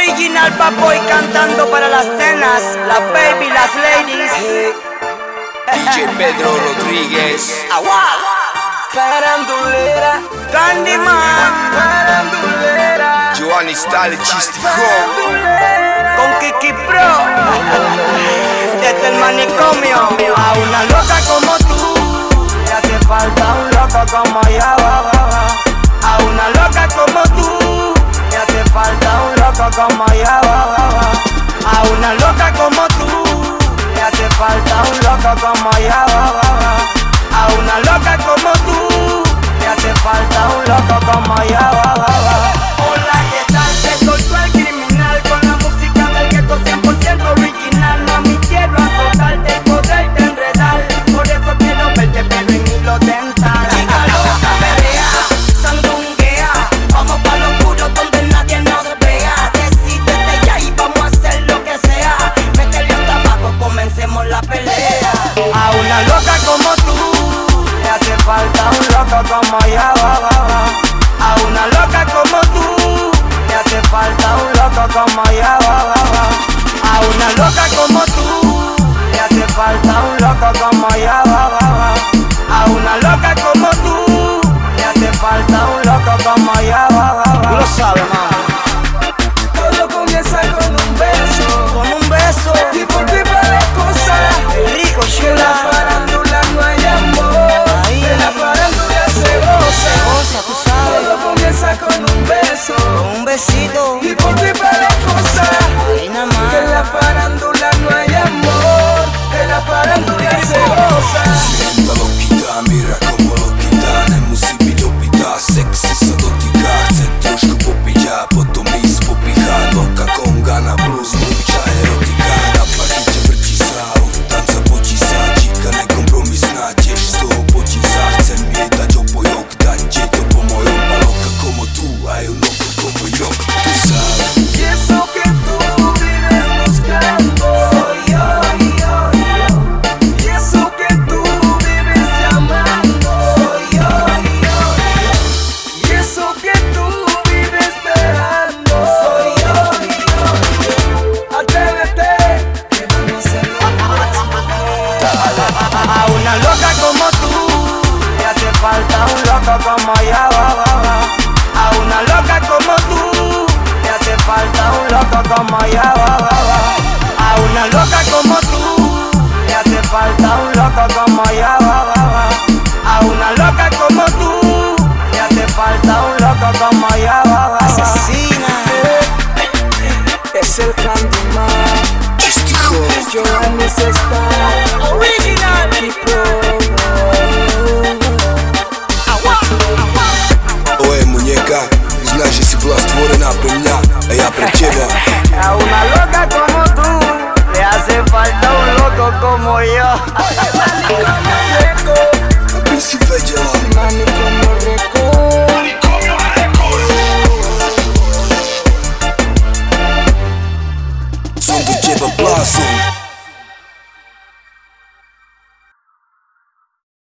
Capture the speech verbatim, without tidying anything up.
Original Papoy cantando para las nenas, las baby, las ladies. D J Pedro Rodríguez. Agua. Farandulera, Candyman. farandulera, Giovanni Style Chistico. Con Kiki Pro. Desde el manicomio. A una loca como tú le hace falta un loco como ella. A una loca como tú le hace falta un loco como ella. A una loca como tú le hace falta un loco como ella. A una loca como tú le hace falta un loco como ella. Hola, ¿qué tal? Te soltó el criminal con la música del gueto cien por ciento original. Mami, quiero azotarte y poderte enredar. Por eso quiero verte pero en hilo dental. Chica loca, perrea, sandunguea. Vamos pa' lo oscuro donde nadie nos vea. Decídete ya y vamos a hacer lo que sea. Métele hasta abajo, comencemos la pelea. A una loca como tú le hace falta un loco como ella. A una loca como tú le hace falta un loco como ella. A una loca como tú le hace falta un loco como ella. A una loca como tú le hace falta un loco como ella. Tú lo sabes, mami. todo comienza con un beso. Con un beso Y por ti para cosas. rico, En la chula. farándula no hay amor. Ahí. En la farándula se goza. Goza, tú sabes. Todo comienza con un beso. Con un besito. Y por ti para cosas. Ahí nada más. Que en la farándula no hay amor. En la farándula se goza. Sienta loquita, mira como loquita. Ne musí být opitá, sexy se dotýká. Chce trošku popíjá, potom jíst popíchá. Loka konga na blues, mucha erotika. Na party tě vrčí sál, tanca počísá. Číka nekompromisná, těž z toho počísá. Chce mě dať opojok, dať ti to pomojok. Pa loka como tú, hay un loco como yo. Tú sabes. Y eso que tú vives buscando soy yo, yo, yo. Y eso que tú vives llamando soy yo, yo, yo. Y eso que tú vives esperando soy yo, yo, yo. Atrévete, que vamos a hacerlo A una loca como tú le hace falta un loco como ella. A una loca como tú le hace falta un loco como ella. A una loca como tú le hace falta un loco como ella.